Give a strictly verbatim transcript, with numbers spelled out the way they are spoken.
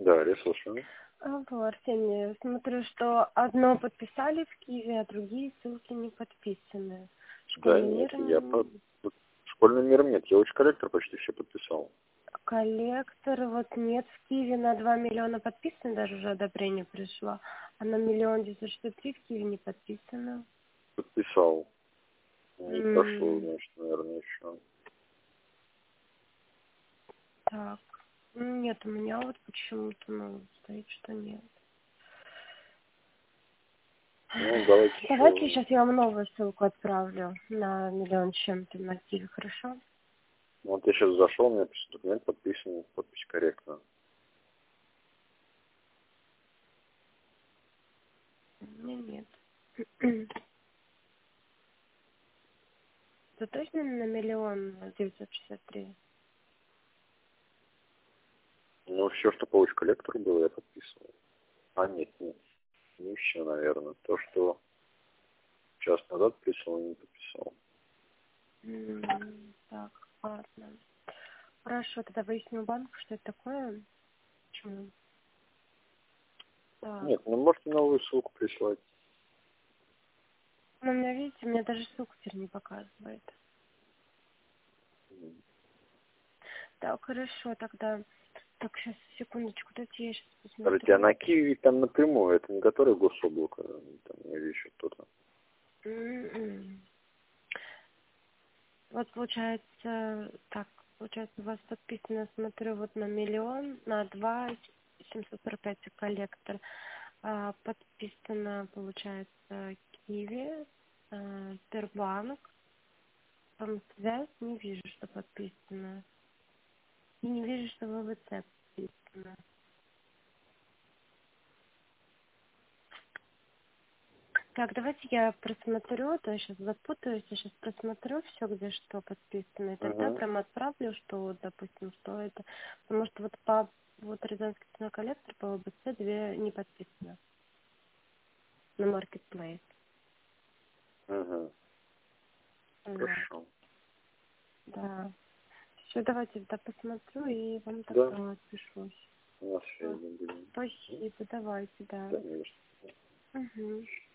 Да, я слушаю. А, вот, Арсений, смотрю, что одно подписали в Киеве, а другие ссылки не подписаны. Да, Школьный нет, мир, я по... м, Школьный мир нет, я очень коллектор почти все подписал. коллектор, вот нет, в Киеве на два миллиона подписано, даже уже одобрение пришло, а на миллион девятьсот шестьдесят три в Киеве не подписано. Подписал. Не прошло, М, значит, наверное, еще. Так, нет, у меня вот почему-то, ну, стоит, что нет. Ну, давайте Давайте еще. сейчас я вам новую ссылку отправлю на миллион с чем-то на Киеве, хорошо? Вот я сейчас зашел, у меня пишет документ подписан, подпись корректна. У меня нет. Это точно на миллион девятьсот шестьдесят три? Ну, все, что по очень коллектору было, я подписывал. А, нет, нет. Не все, наверное. То, что час назад подписал, я не подписал. М, Так, ладно. Хорошо, тогда выясню у банка, что это такое. Почему? Так. Нет, ну можете новую ссылку прислать. Ну, у меня, видите, мне даже ссылку теперь не показывает. М. Так, хорошо, тогда. Так, сейчас, секундочку, дайте я сейчас Скажите, а посмотрю. на Киеве там напрямую, это не который гособлако, там, или еще кто-то? М-м. Вот получается, так, получается, у вас подписано, смотрю, вот на миллион, на два, семьсот сорок пять коллектор. А, подписано, получается, Киви, а, Сбербанк, Промсвязь, не вижу, что подписано. И не вижу, что ВВЦ подписано. Так, давайте я просмотрю, то я сейчас запутаюсь, я сейчас просмотрю все, где что подписано, и тогда Угу. прям отправлю, что, вот, допустим, что это. Потому что вот по вот Рязанский киноколлектор по ВБЦ две не подписано на Marketplace. Угу. Вот, Хорошо. да. Все, давайте тогда посмотрю и вам Да, тогда отпишусь. на Всё, связи будем. спасибо, давайте, да. Да, не за что. Угу.